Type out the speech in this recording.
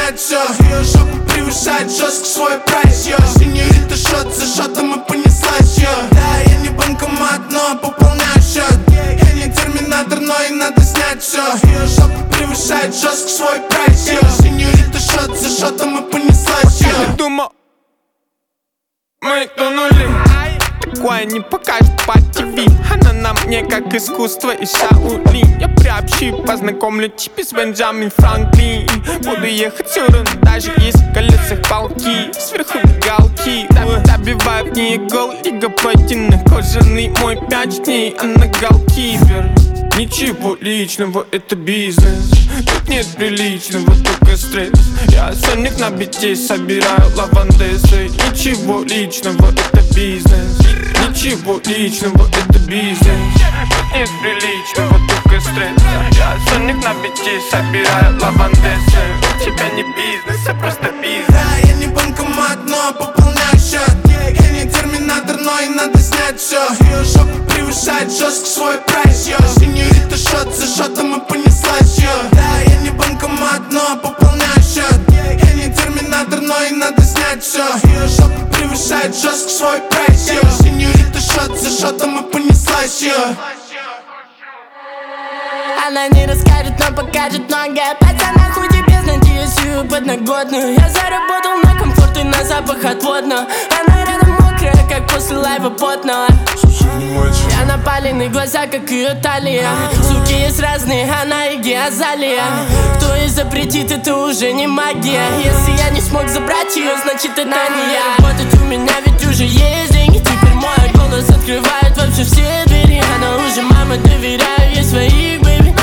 снять все. Ее жопа превышает жестко свой прайс, йо. Синьорита шот за шотом и понеслась, йо. Да, я не банкомат, но пополняю счет. Я не терминатор, но и надо снять все. Ее жопа превышает жестко свой прайс, йо. Синьорита шот за шотом и понеслась, йо. Думал, мы тонули. Такое не покажет по ТВ. Она на мне как искусство и Шаолинь. Я приобщу, познакомлю тебя с Бенджамин Франклин. Буду ехать все равно, даже если в колесах полки. Сверху галки, добиваю в ней гол и габатины. Кожаный мой 5 дней, а на галкивер. Ничего личного, это бизнес. Тут нет приличного, только стресс. Я соник на бите, собираю лавандесы. Ничего личного, это бизнес. Ничего личного, это бизнес. Тут нет приличного, только стресс. Я соник на бите, собираю лавандесы. У тебя не бизнес, а просто бизнес. Да, я не банкомат, но пополняю счет. Я не терминатор, но и надо снять все. Ее жопа превышает жестко свой прайс, йо. Синьорита шот за шотом и понеслась, йо. Да, я не банкомат, но пополняю счет. Я не терминатор, но и надо снять все. Ее жопа превышает жестко свой прайс, йо. Синьорита шот за шотом и понеслась, йо. Она не расскажет, но покажет многое. Пацана, хуй тебе найти свою подноготную. Я заработал на комфорт и на запах отводного. Она рядом мокрая, как после лайва потного. Я напаленный, глаза, как ее талия. Суки есть разные, она и Геозалия. Кто и запретит, это уже не магия. Если я не смог забрать ее, значит это не я. Работать у меня ведь уже есть деньги. Теперь мой голос открывает вообще все двери. Она уже мама, доверяю ей своих, бэйби.